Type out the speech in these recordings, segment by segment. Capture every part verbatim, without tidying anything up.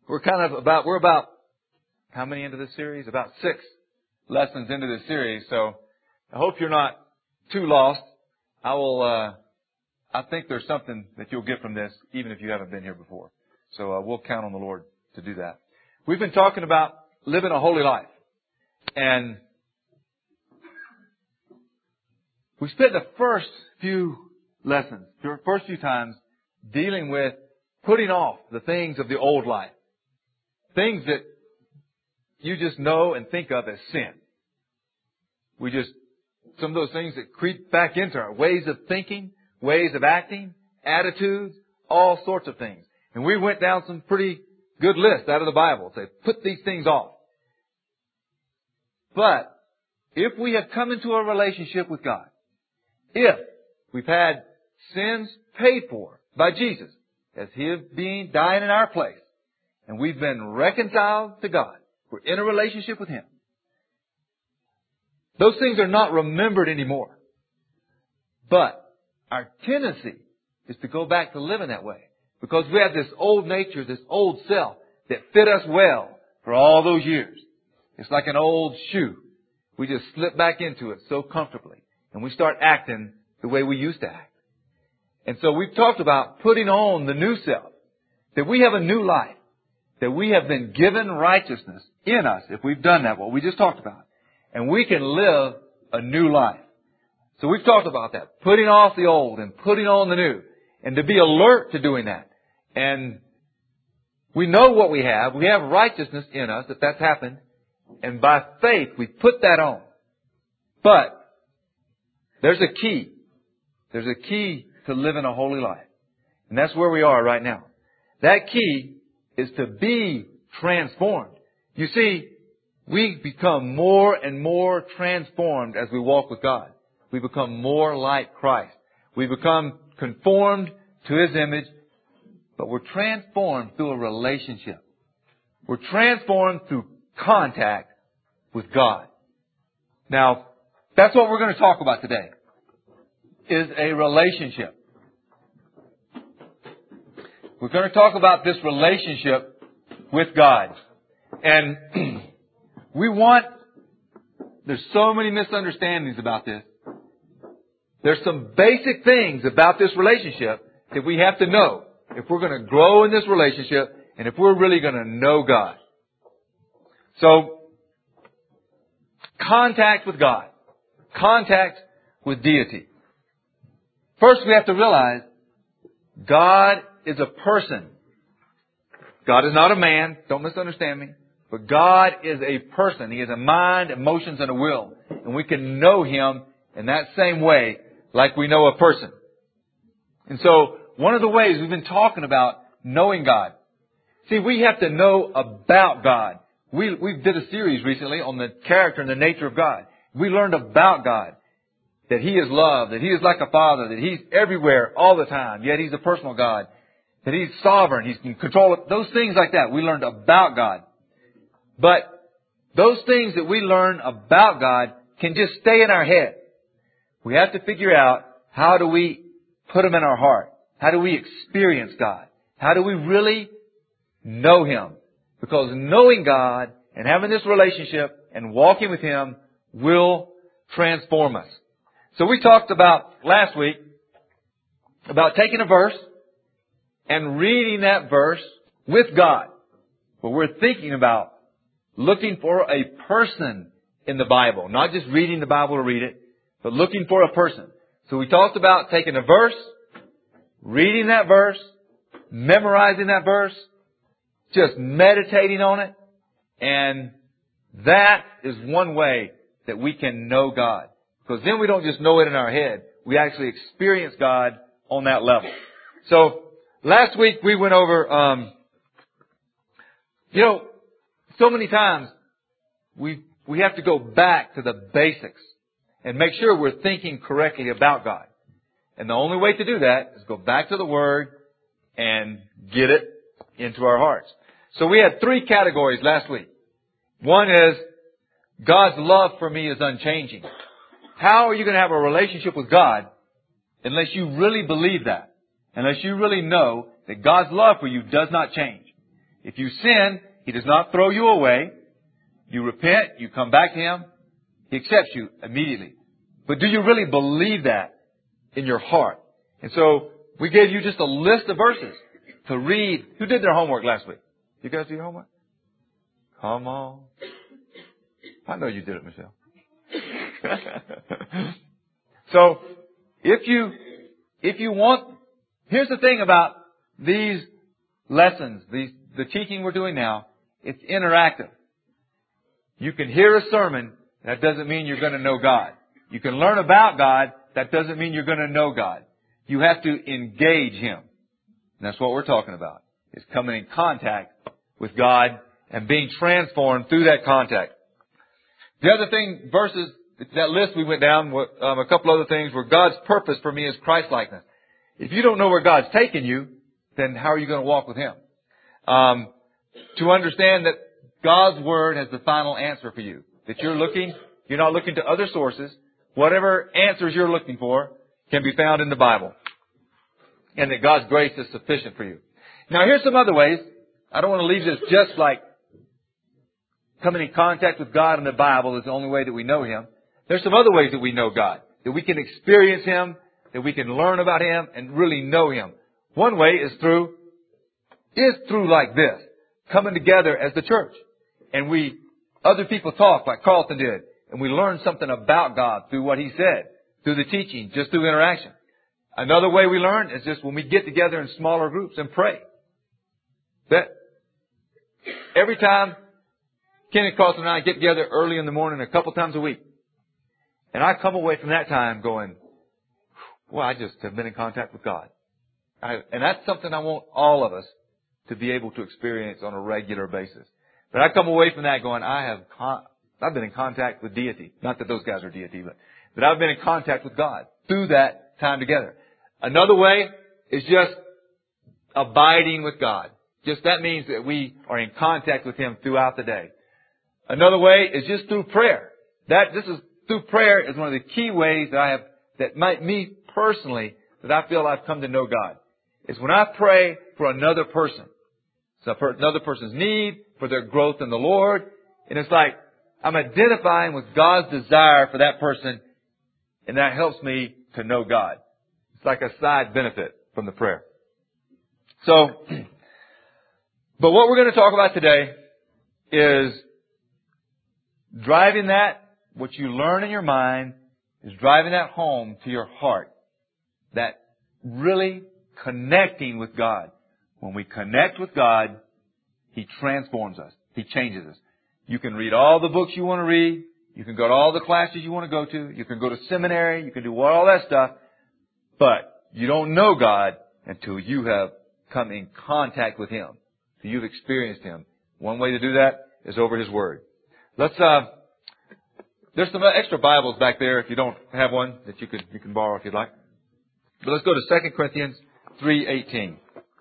We're kind of about, we're about, how many into this series? About six lessons into this series. So I hope you're not too lost. I will, uh, I think there's something that you'll get from this, even if you haven't been here before. So uh, we'll count on the Lord to do that. We've been talking about living a holy life. And we spent the first few lessons, the first few times, dealing with putting off the things of the old life. Things that you just know and think of as sin. We just, some of those things that creep back into our ways of thinking, ways of acting, attitudes, all sorts of things. And we went down some pretty good lists out of the Bible. Say, put these things off. But if we have come into a relationship with God, if we've had sins paid for by Jesus, as His being dying in our place, and we've been reconciled to God, we're in a relationship with Him, those things are not remembered anymore. But our tendency is to go back to living that way. Because we have this old nature, this old self that fit us well for all those years. It's like an old shoe. We just slip back into it so comfortably. And we start acting the way we used to act. And so we've talked about putting on the new self. That we have a new life. That we have been given righteousness in us, if we've done that, what we just talked about. And we can live a new life. So we've talked about that. Putting off the old and putting on the new. And to be alert to doing that. And we know what we have. We have righteousness in us, that that's happened. And by faith, we put that on. But there's a key. There's a key to living a holy life. And that's where we are right now. That key is to be transformed. You see, we become more and more transformed as we walk with God. We become more like Christ. We become conformed to His image, but we're transformed through a relationship. We're transformed through contact with God. Now, that's what we're going to talk about today, is a relationship. We're going to talk about this relationship with God. And we want, there's so many misunderstandings about this. There's some basic things about this relationship that we have to know if we're going to grow in this relationship and if we're really going to know God. So, contact with God. Contact with deity. First, we have to realize God is a person. God is not a man. Don't misunderstand me. But God is a person. He has a mind, emotions, and a will. And we can know Him in that same way like we know a person. And so, one of the ways we've been talking about knowing God. See, we have to know about God. We, we did a series recently on the character and the nature of God. We learned about God. That He is love. That He is like a Father. That He's everywhere all the time. Yet He's a personal God. That He's sovereign. He's in control of those things like that. We learned about God. But those things that we learn about God can just stay in our head. We have to figure out, how do we put them in our heart? How do we experience God? How do we really know Him? Because knowing God and having this relationship and walking with Him will transform us. So we talked about last week about taking a verse and reading that verse with God. But we're thinking about looking for a person in the Bible. Not just reading the Bible to read it, but looking for a person. So we talked about taking a verse, reading that verse, memorizing that verse, just meditating on it. And that is one way that we can know God. Because then we don't just know it in our head. We actually experience God on that level. So last week we went over, um, you know, so many times we we have to go back to the basics and make sure we're thinking correctly about God. And the only way to do that is go back to the Word and get it into our hearts. So we had three categories last week. One is, God's love for me is unchanging. How are you going to have a relationship with God unless you really believe that? Unless you really know that God's love for you does not change. If you sin, He does not throw you away. You repent, you come back to Him, He accepts you immediately. But do you really believe that in your heart? And so we gave you just a list of verses to read. Who did their homework last week? You guys do your homework? Come on. I know you did it, Michelle. So, if you, if you want, here's the thing about these lessons, these, the teaching we're doing now, it's interactive. You can hear a sermon, that doesn't mean you're going to know God. You can learn about God, that doesn't mean you're going to know God. You have to engage Him. And that's what we're talking about, is coming in contact with God and being transformed through that contact. The other thing, verses, that list we went down, um, a couple other things were God's purpose for me is Christ-likeness. If you don't know where God's taking you, then how are you going to walk with Him? Um, to understand that God's Word has the final answer for you. That you're looking, you're not looking to other sources. Whatever answers you're looking for can be found in the Bible. And that God's grace is sufficient for you. Now here's some other ways. I don't want to leave this just like coming in contact with God in the Bible is the only way that we know Him. There's some other ways that we know God. That we can experience Him, that we can learn about Him and really know Him. One way is through, is through like this. Coming together as the church. And we, other people talk like Carlton did. And we learn something about God through what he said. Through the teaching, just through interaction. Another way we learn is just when we get together in smaller groups and pray. That every time Kenny Carlton and I get together early in the morning a couple times a week. And I come away from that time going, well, I just have been in contact with God. I, and that's something I want all of us to be able to experience on a regular basis. But I come away from that going, I have, con- I've been in contact with deity. Not that those guys are deity, but, but I've been in contact with God through that time together. Another way is just abiding with God. Just that means that we are in contact with Him throughout the day. Another way is just through prayer. That, this is, through prayer is one of the key ways that I have, that might, me personally, that I feel I've come to know God. Is when I pray for another person. So for another person's need, for their growth in the Lord. And it's like, I'm identifying with God's desire for that person. And that helps me to know God. It's like a side benefit from the prayer. So, but what we're going to talk about today is driving that, what you learn in your mind, is driving that home to your heart. That really connecting with God. When we connect with God, He transforms us. He changes us. You can read all the books you want to read. You can go to all the classes you want to go to. You can go to seminary. You can do all that stuff. But you don't know God until you have come in contact with Him. Until you've experienced Him. One way to do that is over His Word. Let's, uh, there's some extra Bibles back there if you don't have one that you could, you can borrow if you'd like. But let's go to Second Corinthians three eighteen.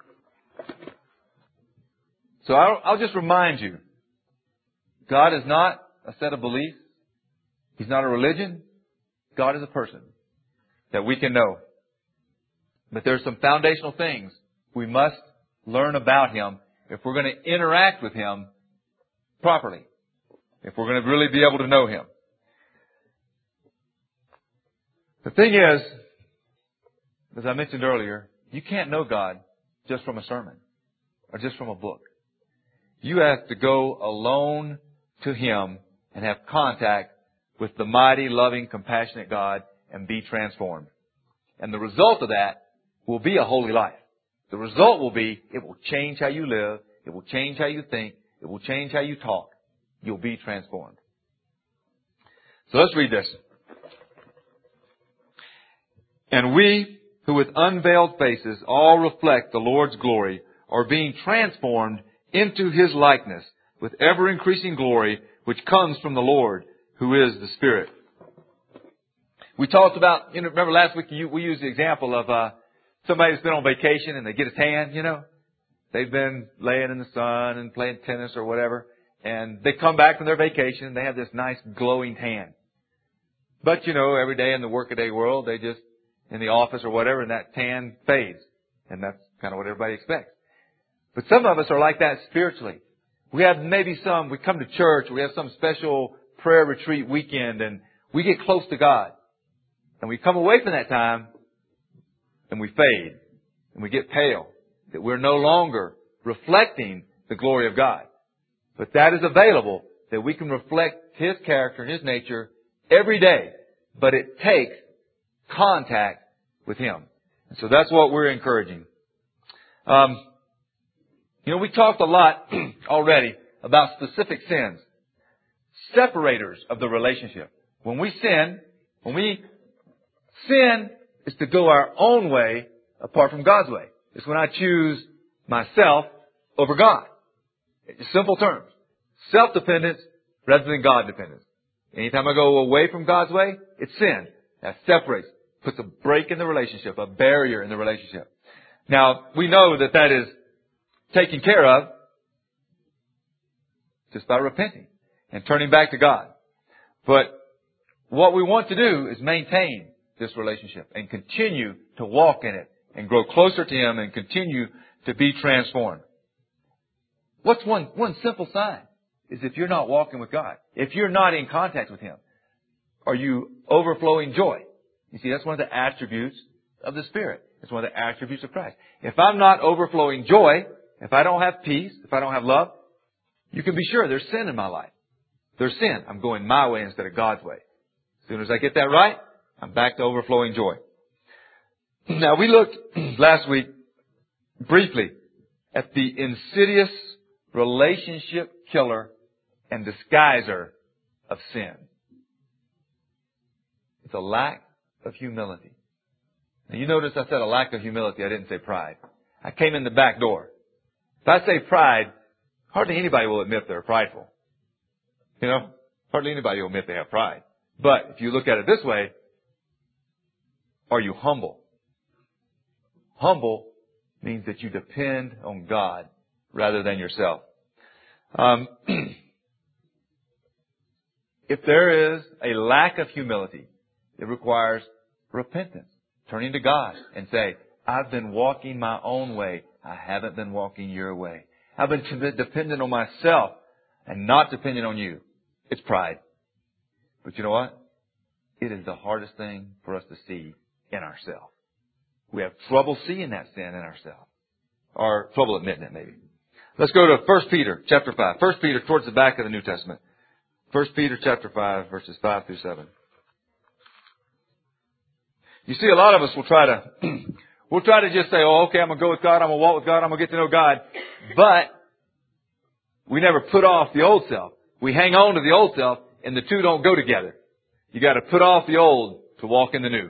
So I'll, I'll just remind you, God is not a set of beliefs. He's not a religion. God is a person that we can know. But there's some foundational things we must learn about Him if we're going to interact with Him properly. If we're going to really be able to know Him. The thing is, as I mentioned earlier, you can't know God just from a sermon or just from a book. You have to go alone to Him and have contact with the mighty, loving, compassionate God and be transformed. And the result of that will be a holy life. The result will be, it will change how you live. It will change how you think. It will change how you talk. You'll be transformed. So let's read this. And we, who with unveiled faces all reflect the Lord's glory, are being transformed into His likeness with ever-increasing glory, which comes from the Lord, who is the Spirit. We talked about, you know, remember last week you, we used the example of uh, somebody that's been on vacation and they get a tan, you know. They've been laying in the sun and playing tennis or whatever. And they come back from their vacation and they have this nice glowing tan. But, you know, every day in the workaday world, they just, in the office or whatever, and that tan fades. And that's kind of what everybody expects. But some of us are like that spiritually. We have maybe some, we come to church, we have some special prayer retreat weekend, and we get close to God. And we come away from that time, and we fade, and we get pale, that we're no longer reflecting the glory of God. But that is available, that we can reflect His character and His nature every day. But it takes contact with Him. And so that's what we're encouraging. Um, you know, we talked a lot already about specific sins. Separators of the relationship. When we sin, when we sin is to go our own way apart from God's way. It's when I choose myself over God. In simple terms. Self-dependence rather than God-dependence. Anytime I go away from God's way, it's sin. That separates, puts a break in the relationship, a barrier in the relationship. Now, we know that that is taken care of just by repenting and turning back to God. But what we want to do is maintain this relationship and continue to walk in it and grow closer to Him and continue to be transformed. What's one, one simple sign is if you're not walking with God, if you're not in contact with Him, are you overflowing joy? You see, that's one of the attributes of the Spirit. It's one of the attributes of Christ. If I'm not overflowing joy, if I don't have peace, if I don't have love, you can be sure there's sin in my life. There's sin. I'm going my way instead of God's way. As soon as I get that right, I'm back to overflowing joy. Now, we looked last week briefly at the insidious relationship killer and disguiser of sin. It's a lack of humility. Now, you notice I said a lack of humility. I didn't say pride. I came in the back door. If I say pride, hardly anybody will admit they're prideful. You know, hardly anybody will admit they have pride. But if you look at it this way, are you humble? Humble means that you depend on God rather than yourself. Um, if there is a lack of humility, it requires repentance. Turning to God and say, I've been walking my own way. I haven't been walking your way. I've been dependent on myself and not dependent on you. It's pride. But you know what? It is the hardest thing for us to see in ourselves. We have trouble seeing that sin in ourselves. Or trouble admitting it, maybe. Let's go to First Peter chapter five. First Peter towards the back of the New Testament. First Peter chapter five, verses five through seven. You see, a lot of us will try to, we'll try to just say, oh, okay, I'm going to go with God, I'm going to walk with God, I'm going to get to know God. But we never put off the old self. We hang on to the old self, and the two don't go together. You got to put off the old to walk in the new.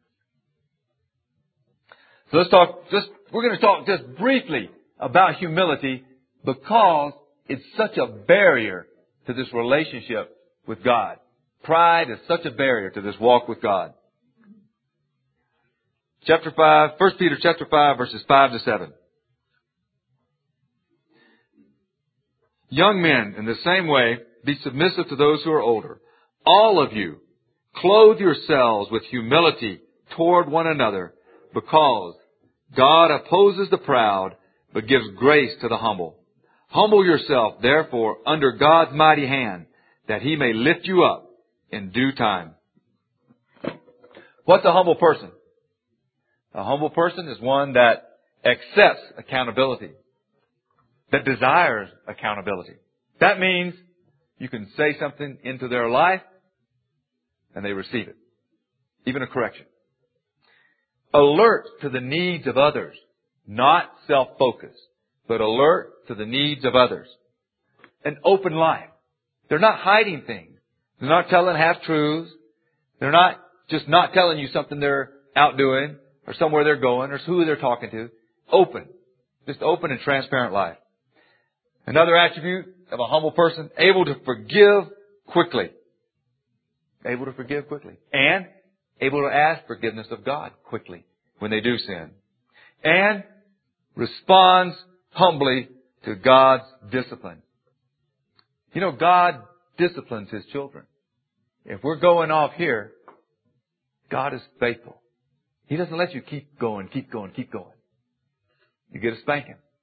So let's talk, just, we're going to talk just briefly about humility because it's such a barrier to this relationship with God. Pride is such a barrier to this walk with God. Chapter five, First Peter chapter five, verses five to seven. Young men, in the same way, be submissive to those who are older. All of you, clothe yourselves with humility toward one another, because God opposes the proud, but gives grace to the humble. Humble yourself, therefore, under God's mighty hand, that He may lift you up in due time. What's a humble person? A humble person is one that accepts accountability, that desires accountability. That means you can say something into their life and they receive it, even a correction. Alert to the needs of others, not self-focused, but alert to the needs of others. An open life. They're not hiding things. They're not telling half-truths. They're not just not telling you something they're out doing, or somewhere they're going, or who they're talking to. Open. Just open and transparent life. Another attribute of a humble person, able to forgive quickly. Able to forgive quickly. And able to ask forgiveness of God quickly when they do sin. And responds humbly to God's discipline. You know, God disciplines His children. If we're going off here, God is faithful. He doesn't let you keep going, keep going, keep going. You get a spanking.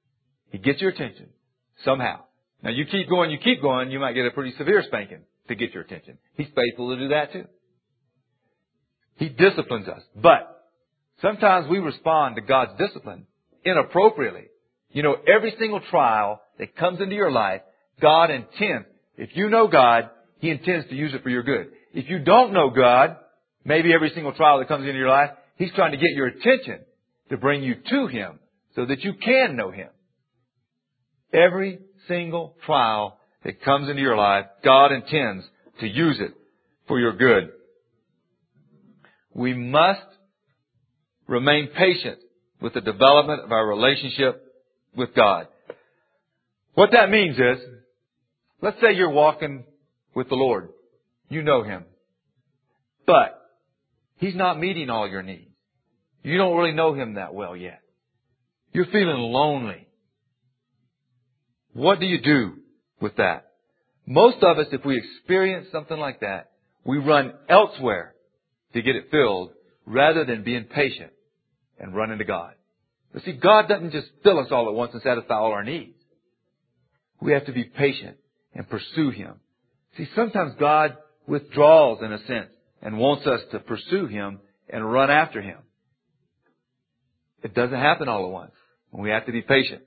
He gets your attention somehow. Now you keep going, you keep going, you might get a pretty severe spanking to get your attention. He's faithful to do that too. He disciplines us. But sometimes we respond to God's discipline inappropriately. You know, every single trial that comes into your life, God intends. If you know God, He intends to use it for your good. If you don't know God, maybe every single trial that comes into your life, He's trying to get your attention to bring you to Him so that you can know Him. Every single trial that comes into your life, God intends to use it for your good. We must remain patient with the development of our relationship with God. What that means is, let's say you're walking with the Lord. You know Him. But He's not meeting all your needs. You don't really know Him that well yet. You're feeling lonely. What do you do with that? Most of us, if we experience something like that, we run elsewhere to get it filled rather than being patient and running to God. But see, God doesn't just fill us all at once and satisfy all our needs. We have to be patient and pursue Him. See, sometimes God withdraws in a sense and wants us to pursue Him and run after Him. It doesn't happen all at once. We have to be patient.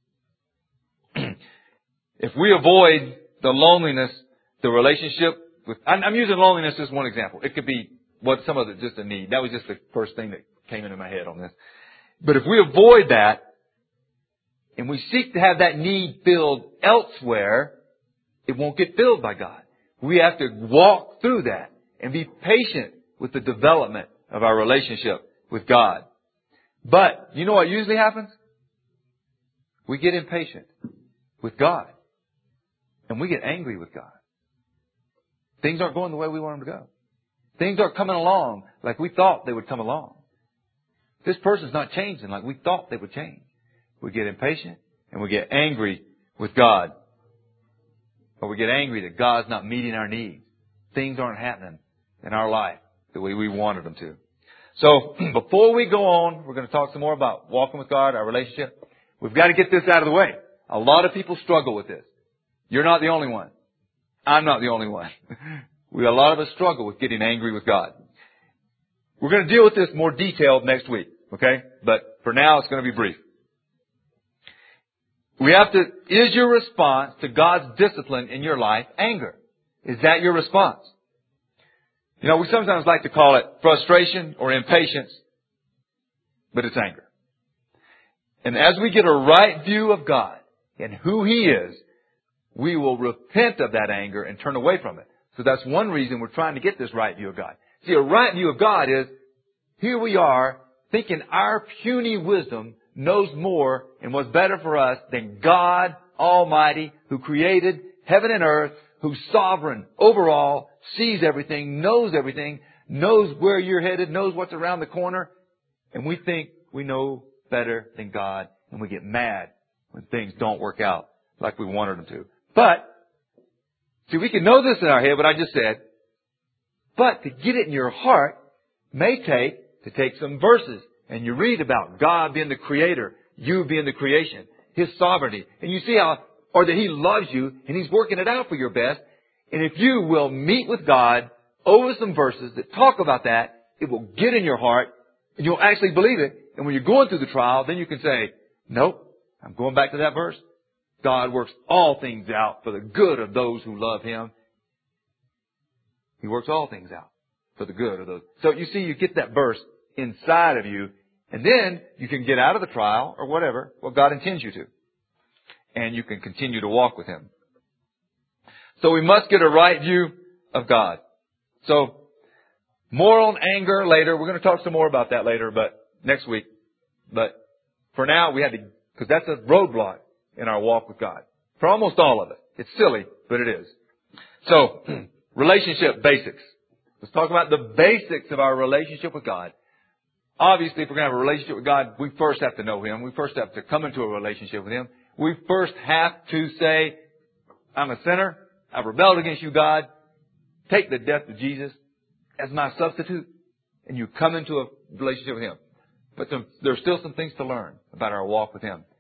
If we avoid the loneliness, the relationship with, I'm, I'm using loneliness as one example. It could be what some of it just a need. That was just the first thing that came into my head on this. But if we avoid that and we seek to have that need filled elsewhere, it won't get filled by God. We have to walk through that and be patient with the development of our relationship with God. But you know what usually happens? We get impatient with God. And we get angry with God. Things aren't going the way we want them to go. Things aren't coming along like we thought they would come along. This person's not changing like we thought they would change. We get impatient and we get angry with God. Or we get angry that God's not meeting our needs. Things aren't happening in our life the way we wanted them to. So, before we go on, we're going to talk some more about walking with God, our relationship. We've got to get this out of the way. A lot of people struggle with this. You're not the only one. I'm not the only one. We, a lot of us struggle with getting angry with God. We're going to deal with this more detailed next week, okay? But for now, it's going to be brief. We have to, is your response to God's discipline in your life anger? Is that your response? You know, we sometimes like to call it frustration or impatience, but it's anger. And as we get a right view of God and who He is, we will repent of that anger and turn away from it. So that's one reason we're trying to get this right view of God. See, a right view of God is, here we are thinking our puny wisdom knows more and what's better for us than God Almighty, who created heaven and earth, who's sovereign over all, sees everything, knows everything, knows where you're headed, knows what's around the corner. And we think we know better than God, and we get mad when things don't work out like we wanted them to. But, see, we can know this in our head, what I just said, but to get it in your heart may take, to take some verses, and you read about God being the creator, you being the creation, His sovereignty, and you see how, or that He loves you, and He's working it out for your best. And if you will meet with God over some verses that talk about that, it will get in your heart, and you'll actually believe it. And when you're going through the trial, then you can say, nope, I'm going back to that verse. God works all things out for the good of those who love Him. He works all things out for the good of those. So you see, you get that verse inside of you, and then you can get out of the trial or whatever, what God intends you to. And you can continue to walk with Him. So we must get a right view of God. So, more on anger later. We're going to talk some more about that later, but next week. But for now, we had to, because that's a roadblock in our walk with God. For almost all of it. It's silly, but it is. So, relationship basics. Let's talk about the basics of our relationship with God. Obviously, if we're going to have a relationship with God, we first have to know Him. We first have to come into a relationship with Him. We first have to say, I'm a sinner. I've rebelled against you, God. Take the death of Jesus as my substitute. And you come into a relationship with Him. But there's still some things to learn about our walk with Him.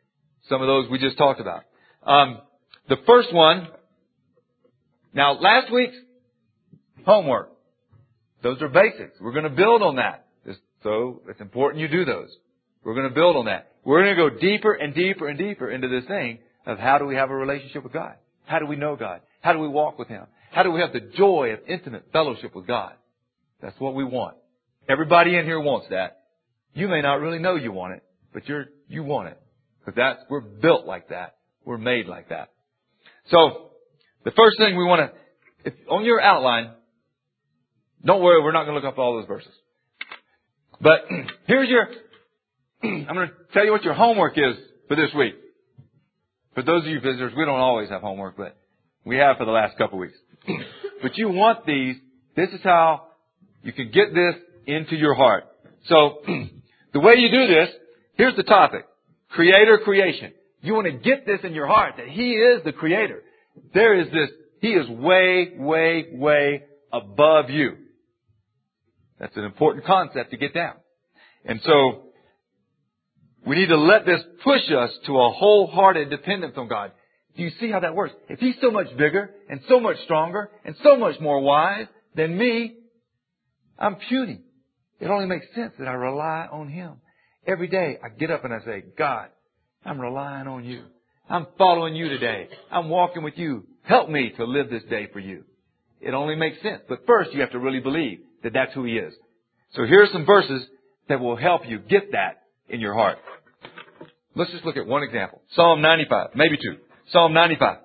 Some of those we just talked about. Um, the first one, now last week's homework. Those are basics. We're going to build on that. So it's important you do those. We're going to build on that. We're going to go deeper and deeper and deeper into this thing of how do we have a relationship with God? How do we know God? How do we walk with Him? How do we have the joy of intimate fellowship with God? That's what we want. Everybody in here wants that. You may not really know you want it, but you're, you want it. Because that's, we're built like that. We're made like that. So, the first thing we want to, if, on your outline, don't worry, we're not going to look up all those verses. But here's your, I'm going to tell you what your homework is for this week. For those of you visitors, we don't always have homework, but we have for the last couple of weeks. But you want these, this is how you can get this into your heart. So, the way you do this, here's the topic. Creator, creation. You want to get this in your heart, that He is the Creator. There is this, He is way, way, way above you. That's an important concept to get down. And so, we need to let this push us to a wholehearted dependence on God. Do you see how that works? If He's so much bigger and so much stronger and so much more wise than me, I'm puny. It only makes sense that I rely on Him. Every day I get up and I say, God, I'm relying on You. I'm following You today. I'm walking with You. Help me to live this day for You. It only makes sense. But first you have to really believe that that's who He is. So here are some verses that will help you get that in your heart. Let's just look at one example. Psalm ninety-five, maybe two. Psalm ninety-five.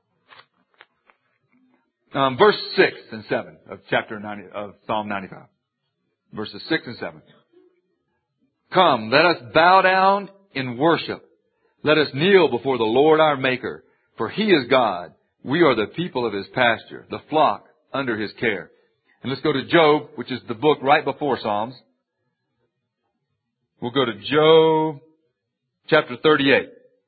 Um, verse six and seven of chapter ninety, of Psalm ninety-five. Verses six and seven. Come, let us bow down in worship. Let us kneel before the Lord our Maker. For He is God. We are the people of His pasture, the flock under His care. And let's go to Job, which is the book right before Psalms. We'll go to Job chapter thirty-eight.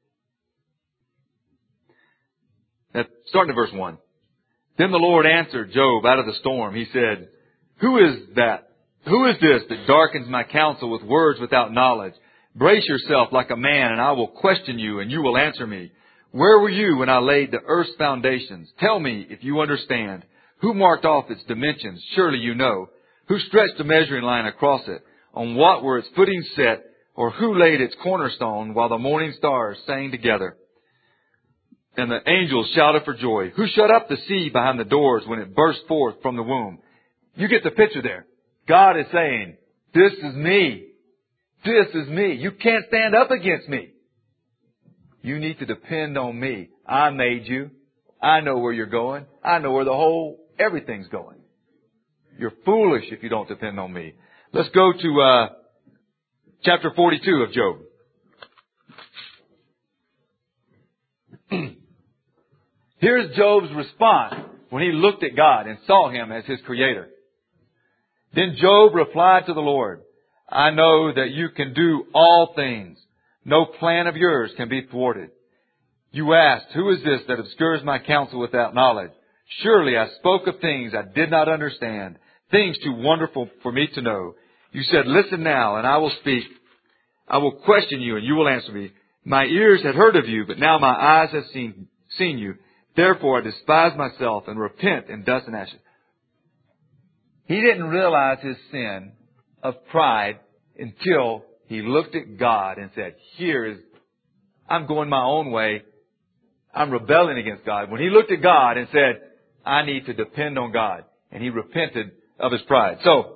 At, starting at verse one. Then the Lord answered Job out of the storm. He said, Who is that? Who is this that darkens my counsel with words without knowledge? Brace yourself like a man, and I will question you, and you will answer me. Where were you when I laid the earth's foundations? Tell me if you understand. Who marked off its dimensions? Surely you know. Who stretched the measuring line across it? On what were its footings set? Or who laid its cornerstone while the morning stars sang together? And the angels shouted for joy. Who shut up the sea behind the doors when it burst forth from the womb? You get the picture there. God is saying, this is me. This is me. You can't stand up against me. You need to depend on me. I made you. I know where you're going. I know where the whole, everything's going. You're foolish if you don't depend on me. Let's go to uh, chapter forty-two of Job. Here's Job's response when he looked at God and saw Him as his Creator. Then Job replied to the Lord, I know that You can do all things. No plan of Yours can be thwarted. You asked, who is this that obscures my counsel without knowledge? Surely I spoke of things I did not understand, things too wonderful for me to know. You said, listen now, and I will speak. I will question you, and you will answer me. My ears had heard of You, but now my eyes have seen, seen You. Therefore I despise myself and repent in dust and ashes. He didn't realize his sin of pride until he looked at God and said, here is, I'm going my own way. I'm rebelling against God. When he looked at God and said, I need to depend on God. And he repented of his pride. So,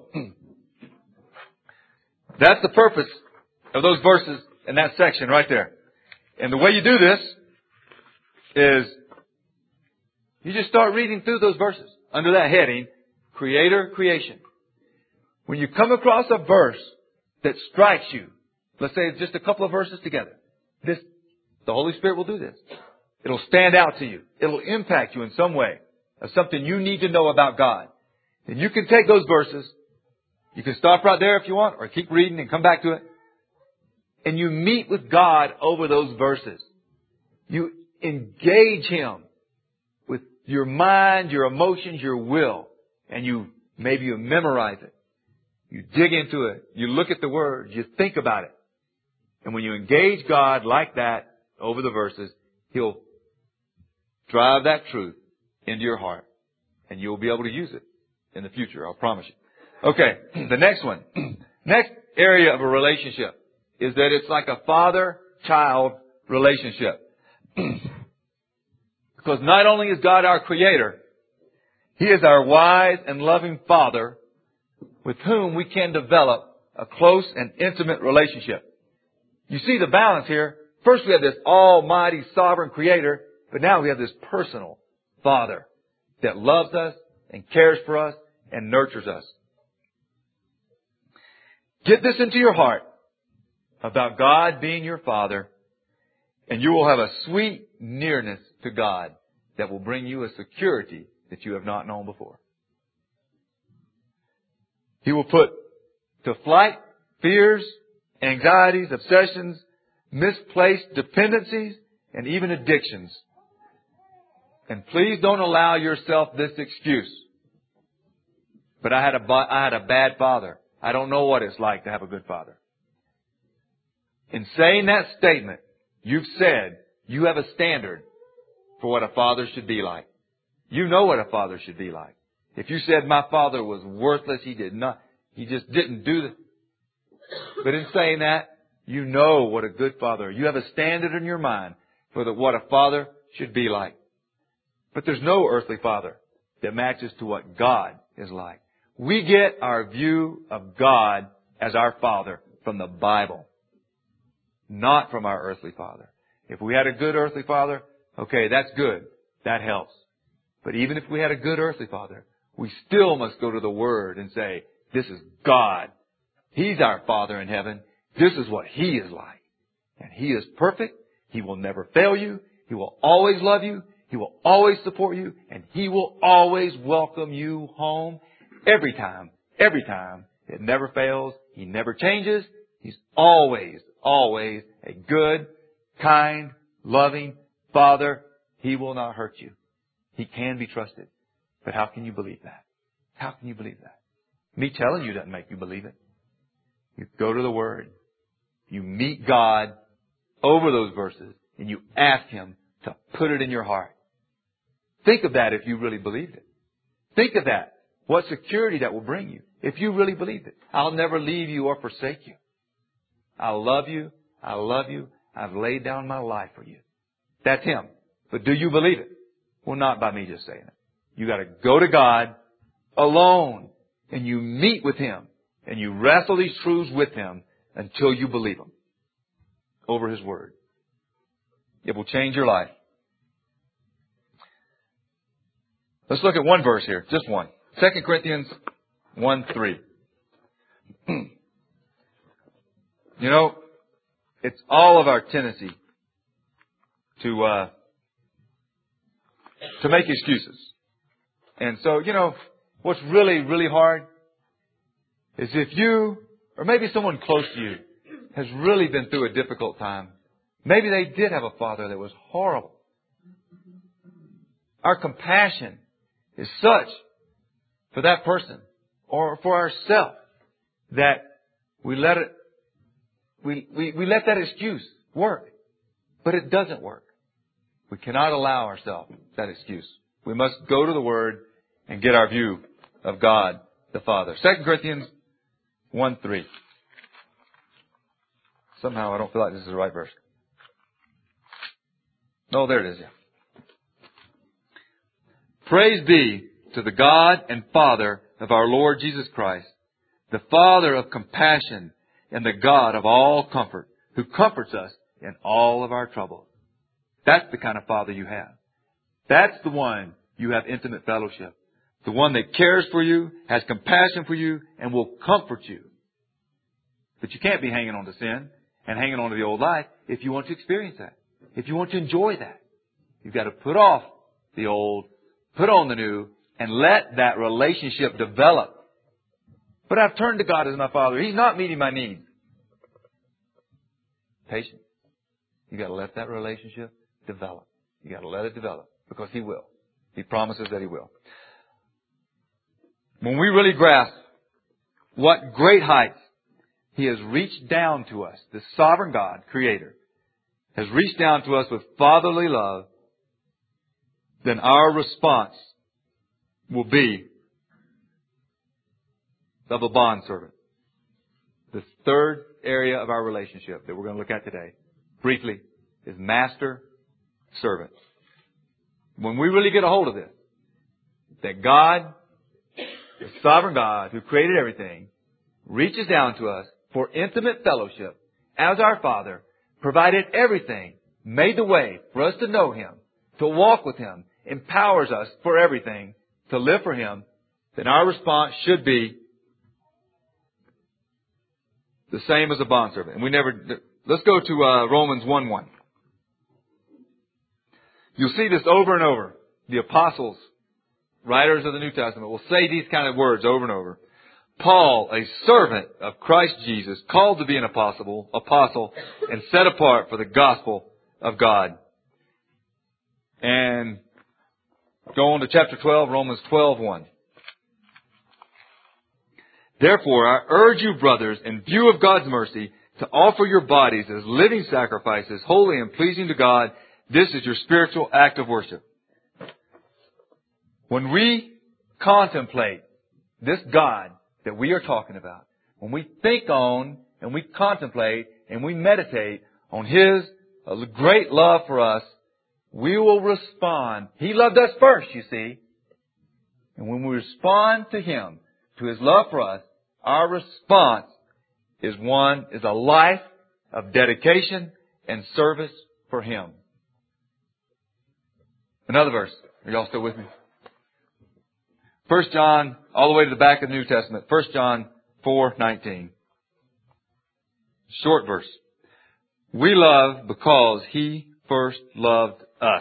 that's the purpose of those verses in that section right there. And the way you do this is you just start reading through those verses under that heading, Creator, Creation. When you come across a verse that strikes you, let's say it's just a couple of verses together, this, the Holy Spirit will do this. It'll stand out to you. It'll impact you in some way of something you need to know about God. And you can take those verses. You can stop right there if you want, or keep reading and come back to it. And you meet with God over those verses. You engage Him with your mind, your emotions, your will. And you, maybe you memorize it. You dig into it. You look at the words. You think about it. And when you engage God like that, over the verses, He'll drive that truth into your heart. And you'll be able to use it in the future, I'll promise you. Okay, the next one. Next area of a relationship is that it's like a father-child relationship. Because not only is God our Creator, He is our wise and loving Father with whom we can develop a close and intimate relationship. You see the balance here. First we have this almighty sovereign Creator, but now we have this personal Father that loves us and cares for us and nurtures us. Get this into your heart about God being your Father, and you will have a sweet nearness to God that will bring you a security that you have not known before. He will put to flight fears, anxieties, obsessions, misplaced dependencies, and even addictions. And please don't allow yourself this excuse. But I had a, I had a bad father. I don't know what it's like to have a good father. In saying that statement, you've said you have a standard for what a father should be like. You know what a father should be like. If you said my father was worthless, he did not, he just didn't do the, but in saying that, you know what a good father, you have a standard in your mind for the, what a father should be like. But there's no earthly father that matches to what God is like. We get our view of God as our Father from the Bible, not from our earthly father. If we had a good earthly father, okay, that's good. That helps. But even if we had a good earthly father, we still must go to the Word and say, this is God. He's our Father in heaven. This is what He is like. And He is perfect. He will never fail you. He will always love you. He will always support you. And He will always welcome you home every time. Every time. It never fails. He never changes. He's always, always a good, kind, loving Father. He will not hurt you. He can be trusted. But how can you believe that? How can you believe that? Me telling you doesn't make you believe it. You go to the Word. You meet God over those verses and you ask Him to put it in your heart. Think of that if you really believed it. Think of that. What security that will bring you if you really believed it. I'll never leave you or forsake you. I love you. I love you. I've laid down my life for you. That's Him. But do you believe it? Well, not by me just saying it. You got to go to God alone and you meet with Him and you wrestle these truths with Him until you believe them over His Word. It will change your life. Let's look at one verse here. Just one. Second Corinthians one three. You know, it's all of our tendency to uh, to make excuses. And so, you know, what's really, really hard is if you, or maybe someone close to you, has really been through a difficult time. Maybe they did have a father that was horrible. Our compassion is such for that person or for ourselves that we let it, we, we, we let that excuse work. But it doesn't work. We cannot allow ourselves that excuse. We must go to the Word and get our view of God the Father. Second Corinthians one three. Somehow I don't feel like this is the right verse. No, there it is. Yeah. Praise be to the God and Father of our Lord Jesus Christ, the Father of compassion and the God of all comfort, who comforts us in all of our troubles. That's the kind of Father you have. That's the one you have intimate fellowship. The one that cares for you, has compassion for you, and will comfort you. But you can't be hanging on to sin and hanging on to the old life if you want to experience that. If you want to enjoy that. You've got to put off the old, put on the new, and let that relationship develop. But I've turned to God as my Father. He's not meeting my needs. Patience. You've got to let that relationship develop. You've got to let it develop because He will. He promises that He will. When we really grasp what great heights He has reached down to us, the sovereign God, Creator, has reached down to us with fatherly love, then our response will be of a bondservant. The third area of our relationship that we're going to look at today, briefly, is master-servant. When we really get a hold of this, that God, the sovereign God who created everything, reaches down to us for intimate fellowship as our Father, provided everything, made the way for us to know Him, to walk with Him, empowers us for everything, to live for Him, then our response should be the same as a bondservant. And we never, let's go to uh, Romans one one. You'll see this over and over. The apostles, writers of the New Testament, will say these kind of words over and over. Paul, a servant of Christ Jesus, called to be an apostle, apostle, and set apart for the gospel of God. And go on to chapter twelve, Romans twelve one. Therefore, I urge you, brothers, in view of God's mercy, to offer your bodies as living sacrifices, holy and pleasing to God. This is your spiritual act of worship. When we contemplate this God that we are talking about, when we think on and we contemplate and we meditate on His great love for us, we will respond. He loved us first, you see. And when we respond to Him, to His love for us, our response is one, is a life of dedication and service for Him. Another verse. Are y'all still with me? First John, all the way to the back of the New Testament. First John four nineteen. Short verse. We love because He first loved us.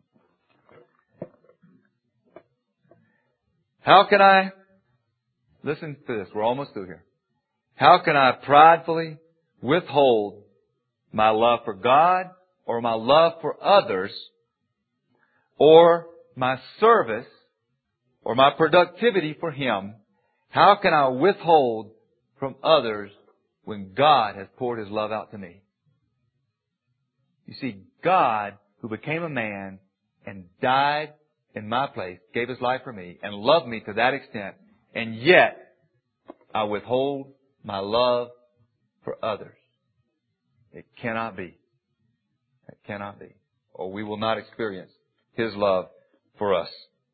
How can I, listen to this, we're almost through here. How can I pridefully withhold my love for God or my love for others or my service or my productivity for Him? How can I withhold from others when God has poured His love out to me? You see, God, who became a man and died in my place, gave His life for me and loved me to that extent, and yet I withhold my love for others. It cannot be. It cannot be. Or we will not experience His love for us.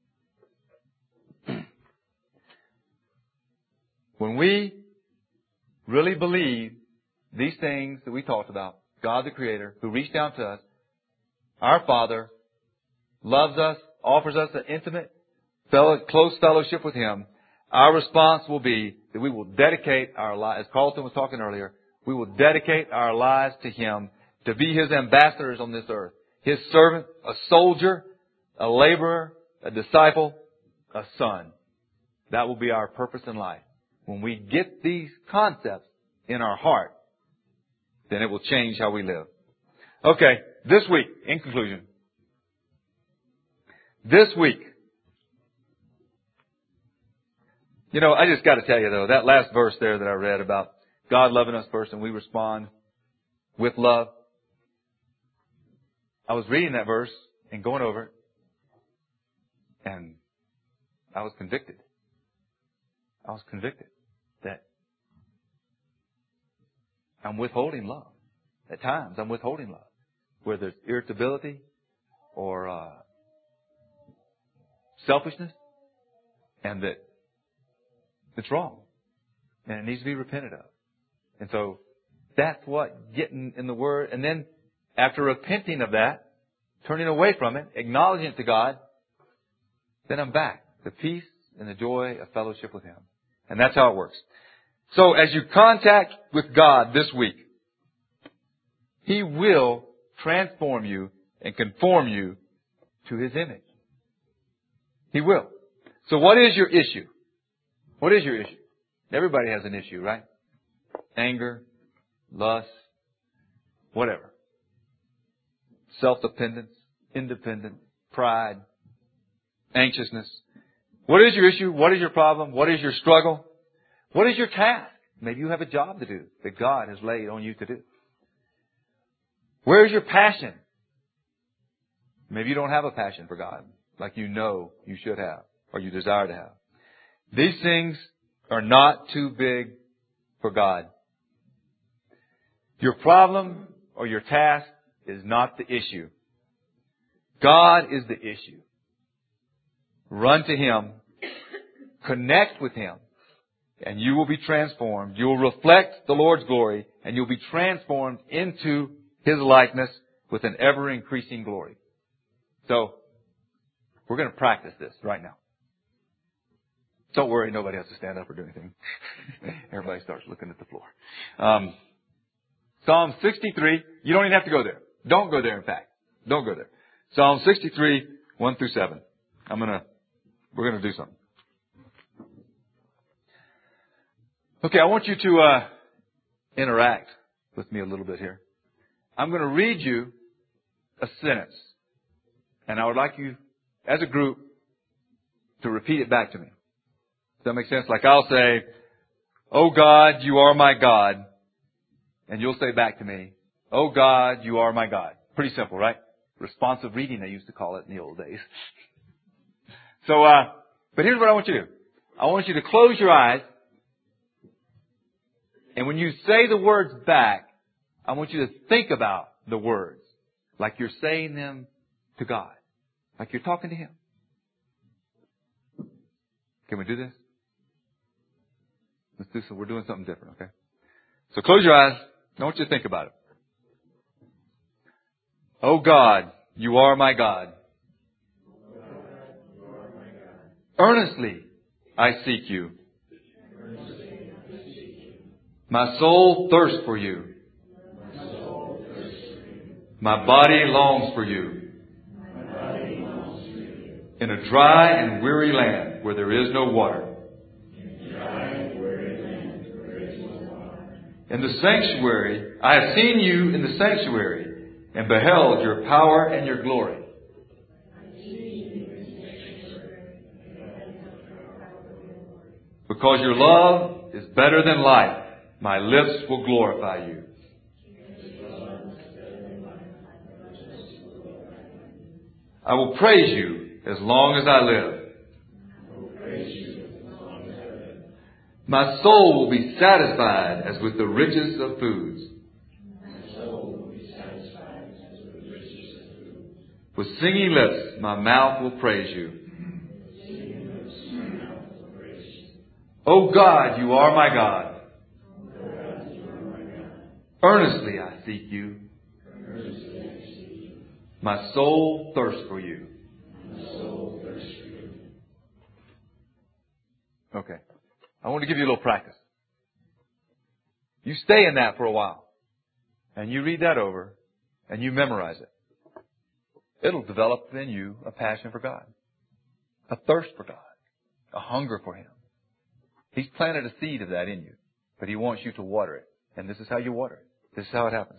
When we really believe these things that we talked about, God the Creator, who reached down to us, our Father, loves us, offers us an intimate, fellow, close fellowship with Him, our response will be that we will dedicate our lives, as Carlton was talking earlier, we will dedicate our lives to Him to be His ambassadors on this earth. His servant, a soldier, a laborer, a disciple, a son. That will be our purpose in life. When we get these concepts in our heart, then it will change how we live. Okay, this week, in conclusion, this week, you know, I just got to tell you though, that last verse there that I read about God loving us first and we respond with love. I was reading that verse and going over it, and I was convicted. I was convicted that I'm withholding love. At times, I'm withholding love. Whether it's irritability or uh, selfishness, and that it's wrong. And it needs to be repented of. And so, that's what getting in the Word. And then, after repenting of that, turning away from it, acknowledging it to God, then I'm back. The peace and the joy of fellowship with Him. And that's how it works. So as you contact with God this week, He will transform you and conform you to His image. He will. So what is your issue? What is your issue? Everybody has an issue, right? Anger, lust, whatever. Self-dependence, independence, pride, anxiousness. What is your issue? What is your problem? What is your struggle? What is your task? Maybe you have a job to do that God has laid on you to do. Where's your passion? Maybe you don't have a passion for God like you know you should have or you desire to have. These things are not too big for God. Your problem or your task is not the issue. God is the issue. Run to Him. Connect with Him. And you will be transformed. You will reflect the Lord's glory. And you'll be transformed into His likeness with an ever-increasing glory. So, we're going to practice this right now. Don't worry, nobody has to stand up or do anything. Everybody starts looking at the floor. Um, Psalm sixty-three. You don't even have to go there. Don't go there, in fact. Don't go there. Psalm sixty-three, one through seven. I'm going to, we're going to do something. Okay, I want you to uh, interact with me a little bit here. I'm going to read you a sentence. And I would like you, as a group, to repeat it back to me. Does that make sense? Like I'll say, "Oh God, you are my God." And you'll say back to me, "Oh God, you are my God." Pretty simple, right? Responsive reading, they used to call it in the old days. So, uh, but here's what I want you to do. I want you to close your eyes. And when you say the words back, I want you to think about the words like you're saying them to God. Like you're talking to Him. Can we do this? Let's do some, we're doing something different, okay? So close your eyes. I want you to think about it. Oh God, you are my God. Earnestly I seek you. My soul thirsts for you. My body longs for you. In a dry and weary land where there is no water. In the sanctuary, I have seen you in the sanctuary and beheld your power and your glory. Because your love is better than life, my lips will glorify you. I will praise you as long as I live. My soul will be satisfied as with the richest of foods. With singing lips, my mouth will praise you. O God, you are my God. Earnestly I seek you. My soul thirsts for you. Okay. I want to give you a little practice. You stay in that for a while. And you read that over. And you memorize it. It'll develop in you a passion for God. A thirst for God. A hunger for Him. He's planted a seed of that in you. But He wants you to water it. And this is how you water it. This is how it happens.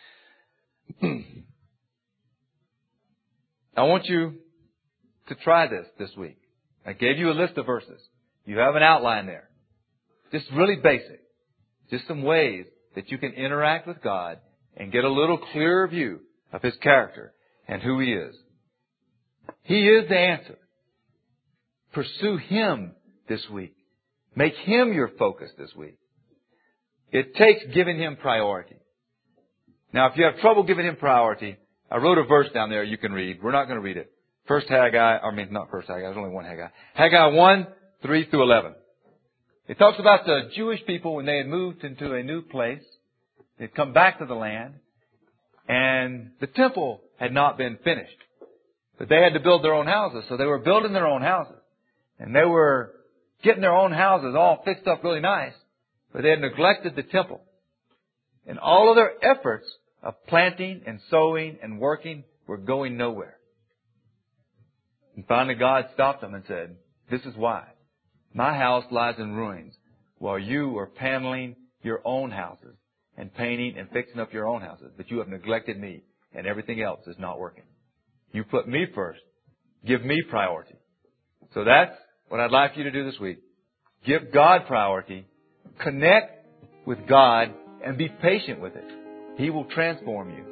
I want you to try this this week. I gave you a list of verses. You have an outline there. Just really basic. Just some ways that you can interact with God and get a little clearer view of His character and who He is. He is the answer. Pursue Him this week. Make Him your focus this week. It takes giving Him priority. Now, if you have trouble giving Him priority, I wrote a verse down there you can read. We're not going to read it. First Haggai, I mean, not First Haggai, there's only one Haggai. Haggai one, three through eleven. It talks about the Jewish people when they had moved into a new place. They'd come back to the land. And the temple had not been finished. But they had to build their own houses. So they were building their own houses. And they were getting their own houses all fixed up really nice. But they had neglected the temple. And all of their efforts of planting and sowing and working were going nowhere. And finally God stopped them and said, "This is why. My house lies in ruins while you are paneling your own houses and painting and fixing up your own houses. But you have neglected me and everything else is not working. You put me first. Give me priority." So that's what I'd like you to do this week. Give God priority. Connect with God and be patient with it. He will transform you.